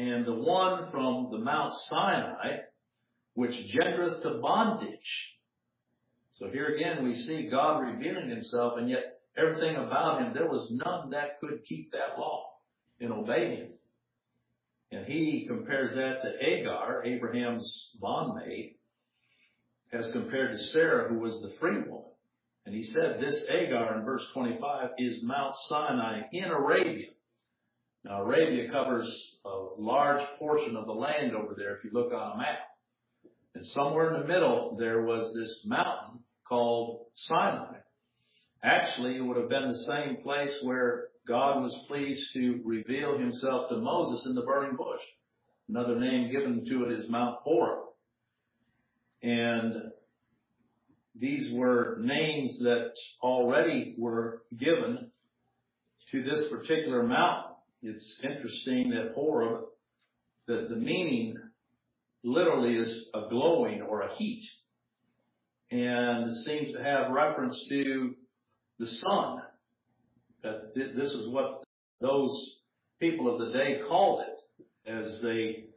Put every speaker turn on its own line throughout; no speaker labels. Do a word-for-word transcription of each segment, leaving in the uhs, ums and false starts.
and the one from the Mount Sinai, which gendereth to bondage. So here again we see God revealing himself, and yet everything about him, there was none that could keep that law and obey him. And he compares that to Hagar, Abraham's bondmaid, as compared to Sarah, who was the free woman. And he said this Hagar in verse twenty-five is Mount Sinai in Arabia. Now Arabia covers a large portion of the land over there if you look on a map. And somewhere in the middle there was this mountain called Sinai. Actually, it would have been the same place where God was pleased to reveal himself to Moses in the burning bush. Another name given to it is Mount Horeb. And these were names that already were given to this particular mountain. It's interesting that Horeb, that the meaning literally is a glowing or a heat. And it seems to have reference to the sun. That this is what those people of the day called it, as they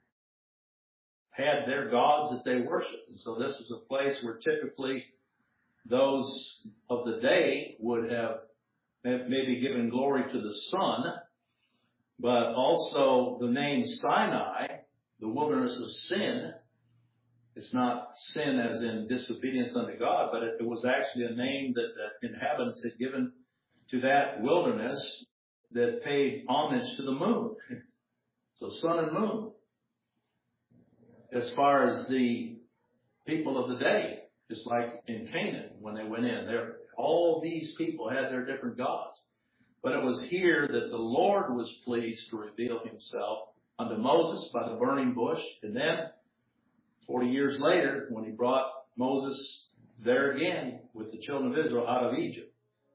had their gods that they worshiped. And so this is a place where typically those of the day would have maybe given glory to the sun, but also the name Sinai, the wilderness of sin. It's not sin as in disobedience unto God, but it, it was actually a name that the inhabitants had given to that wilderness that paid homage to the moon. So sun and moon. As far as the people of the day, just like in Canaan when they went in, there all these people had their different gods. But it was here that the Lord was pleased to reveal himself unto Moses by the burning bush. And then forty years later, when he brought Moses there again with the children of Israel out of Egypt.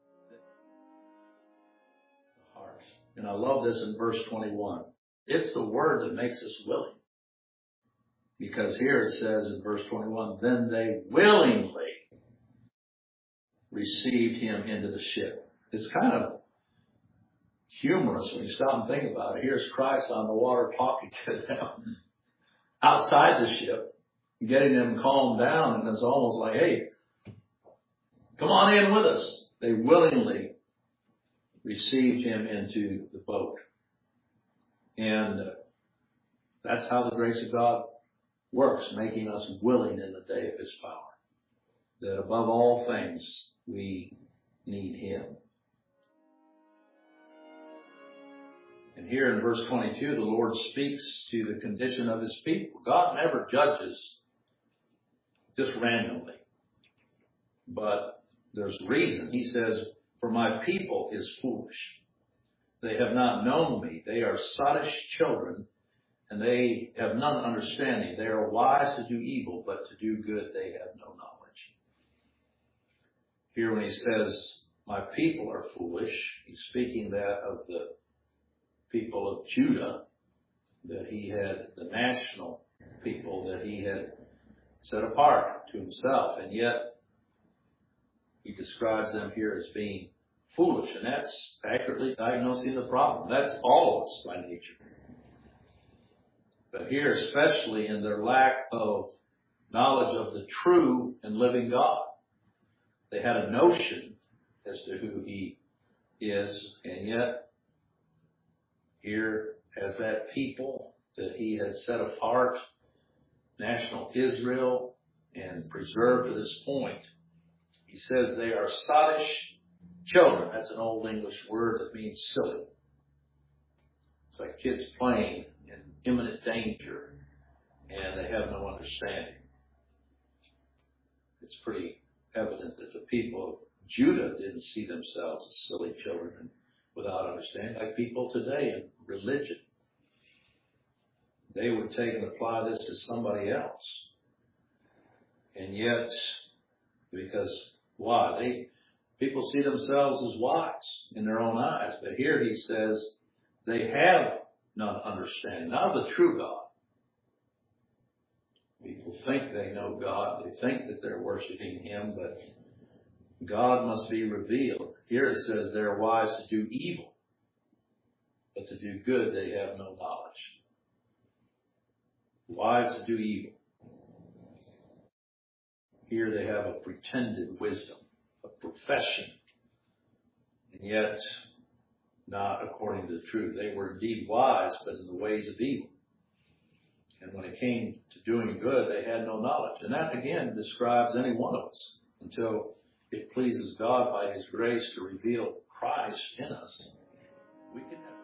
And I love this in verse twenty-one. It's the word that makes us willing. Because here it says in verse twenty-one, then they willingly received him into the ship. It's kind of humorous when you stop and think about it. Here's Christ on the water talking to them outside the ship, getting them calmed down, and it's almost like, hey, come on in with us. They willingly received him into the boat. And uh, that's how the grace of God works, making us willing in the day of his power. That above all things, we need him. And here in verse twenty-two, the Lord speaks to the condition of his people. God never judges just randomly. But there's reason. He says, for my people is foolish. They have not known me. They are sottish children, and they have none understanding. They are wise to do evil, but to do good they have no knowledge. Here when he says, my people are foolish, he's speaking that of the people of Judah, that he had, the national people that he had set apart to himself. And yet, he describes them here as being foolish, and that's accurately diagnosing the problem. That's all of us by nature. But here, especially in their lack of knowledge of the true and living God, they had a notion as to who he is, and yet here, as that people that he had set apart, national Israel, and preserved to this point, he says they are sottish children. That's an old English word that means silly. It's like kids playing in imminent danger, and they have no understanding. It's pretty evident that the people of Judah didn't see themselves as silly children and without understanding, like people today in religion. They would take and apply this to somebody else. And yet, because why? They people see themselves as wise in their own eyes. But here he says they have none understanding, not of the true God. People think they know God. They think that they're worshiping him, but God must be revealed. Here it says they're wise to do evil, but to do good they have no knowledge. wise to do evil. Here they have a pretended wisdom, a profession, and yet not according to the truth. They were indeed wise, but in the ways of evil. And when it came to doing good, they had no knowledge. And that, again, describes any one of us until it pleases God by His grace to reveal Christ in us. We can have